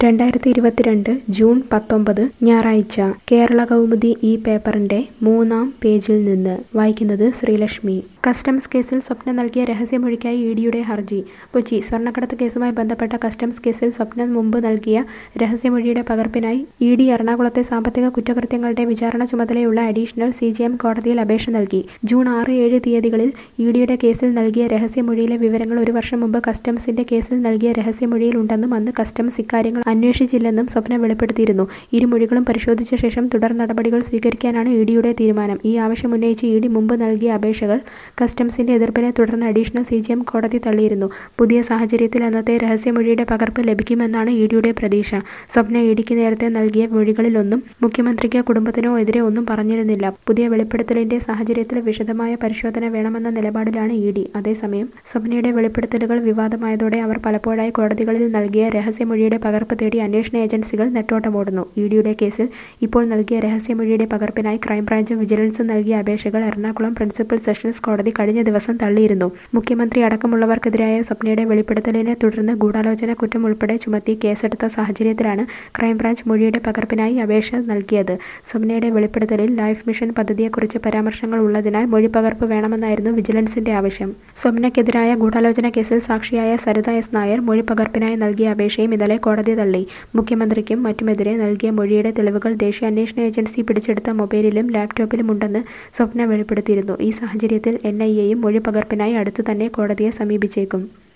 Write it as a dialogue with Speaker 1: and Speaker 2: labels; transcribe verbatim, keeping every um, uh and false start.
Speaker 1: രണ്ടായിരത്തി ഇരുപത്തിരണ്ട് ജൂൺ പത്തൊമ്പത് ഞായറാഴ്ച കേരള കൗമുദി ഈ പേപ്പറിന്റെ മൂന്നാം പേജിൽ നിന്ന് വായിക്കുന്നത് ശ്രീലക്ഷ്മി. കസ്റ്റംസ് കേസിൽ സ്വപ്ന നൽകിയ രഹസ്യമൊഴിക്കായി ഇഡിയുടെ ഹർജി. കൊച്ചി. സ്വർണ്ണക്കടത്ത് കേസുമായി ബന്ധപ്പെട്ട കസ്റ്റംസ് കേസിൽ സ്വപ്ന മുമ്പ് നൽകിയ രഹസ്യമൊഴിയുടെ പകർപ്പിനായി ഇഡി എറണാകുളത്തെ സാമ്പത്തിക കുറ്റകൃത്യങ്ങളുടെ വിചാരണ ചുമതലയുള്ള അഡീഷണൽ സി ജെ എം കോടതിയിൽ അപേക്ഷ നൽകി. ജൂൺ ആറ് ഏഴ് തീയതികളിൽ ഇഡിയുടെ കേസിൽ നൽകിയ രഹസ്യമൊഴിയിലെ വിവരങ്ങൾ ഒരു വർഷം മുമ്പ് കസ്റ്റംസിന്റെ കേസിൽ നൽകിയ രഹസ്യമൊഴിയിൽ ഉണ്ടെന്നും അന്ന് കസ്റ്റംസ് ഇക്കാര്യങ്ങൾ അന്വേഷിച്ചില്ലെന്നും സ്വപ്ന വെളിപ്പെടുത്തിയിരുന്നു. ഇരുമൊഴികളും പരിശോധിച്ച ശേഷം തുടർ നടപടികൾ സ്വീകരിക്കാനാണ് ഇഡിയുടെ തീരുമാനം. ഈ ആവശ്യമുന്നയിച്ച് ഇഡി മുമ്പ് നൽകിയ അപേക്ഷകൾ കസ്റ്റംസിന്റെ എതിർപ്പിനെ തുടർന്ന് അഡീഷണൽ സി ജെ എം കോടതി തള്ളിയിരുന്നു. പുതിയ സാഹചര്യത്തിൽ അന്നത്തെ രഹസ്യമൊഴിയുടെ പകർപ്പ് ലഭിക്കുമെന്നാണ് ഇഡിയുടെ പ്രതീക്ഷ. സ്വപ്ന ഇഡിക്ക് നേരത്തെ നൽകിയ മൊഴികളിലൊന്നും മുഖ്യമന്ത്രിക്കോ കുടുംബത്തിനോ എതിരെ ഒന്നും പറഞ്ഞിരുന്നില്ല. പുതിയ വെളിപ്പെടുത്തലിന്റെ സാഹചര്യത്തിൽ വിശദമായ പരിശോധന വേണമെന്ന നിലപാടിലാണ് ഇഡി. അതേസമയം സ്വപ്നയുടെ വെളിപ്പെടുത്തലുകൾ വിവാദമായതോടെ അവർ പലപ്പോഴായി കോടതികളിൽ നൽകിയ രഹസ്യമൊഴിയുടെ പകർപ്പ് തേടി അന്വേഷണ ഏജൻസികൾ നെട്ടോട്ടമോടുന്നു. ഇഡിയുടെ കേസിൽ ഇപ്പോൾ നൽകിയ രഹസ്യമൊഴിയുടെ പകർപ്പിനായി ക്രൈംബ്രാഞ്ചും വിജിലൻസും നൽകിയ അപേക്ഷകൾ എറണാകുളം പ്രിൻസിപ്പൽ സെഷൻസ് കോടതി കഴിഞ്ഞ ദിവസം തള്ളിയിരുന്നു. മുഖ്യമന്ത്രി അടക്കമുള്ളവർക്കെതിരായ സ്വപ്നയുടെ വെളിപ്പെടുത്തലിനെ തുടർന്ന് ഗൂഢാലോചന കുറ്റം ഉൾപ്പെടെ ചുമത്തി കേസെടുത്ത സാഹചര്യത്തിലാണ് ക്രൈംബ്രാഞ്ച് മൊഴിയുടെ പകർപ്പിനായി അപേക്ഷ നൽകിയത്. സ്വപ്നയുടെ വെളിപ്പെടുത്തലിൽ ലൈഫ് മിഷൻ പദ്ധതിയെക്കുറിച്ച് പരാമർശങ്ങൾ ഉള്ളതിനാൽ മൊഴിപ്പകർപ്പ് വേണമെന്നായിരുന്നു വിജിലൻസിന്റെ ആവശ്യം. സ്വപ്നയ്ക്കെതിരായ ഗൂഢാലോചന കേസിൽ സാക്ഷിയായ സരിത എസ് നായർ മൊഴിപ്പകർപ്പിനായി നൽകിയ അപേക്ഷയും ഇന്നലെ കോടതി തള്ളി. മുഖ്യമന്ത്രിക്കും മറ്റുമെതിരെ നൽകിയ മൊഴിയുടെ തെളിവുകൾ ദേശീയ അന്വേഷണ ഏജൻസി പിടിച്ചെടുത്ത മൊബൈലിലും ലാപ്ടോപ്പിലും ഉണ്ടെന്ന് സ്വപ്ന വെളിപ്പെടുത്തിയിരുന്നു. ഈ സാഹചര്യത്തിൽ എൻ ഐ എയും മൊഴിപ്പകർപ്പിനായി അടുത്തു തന്നെ കോടതിയെ സമീപിച്ചേക്കും.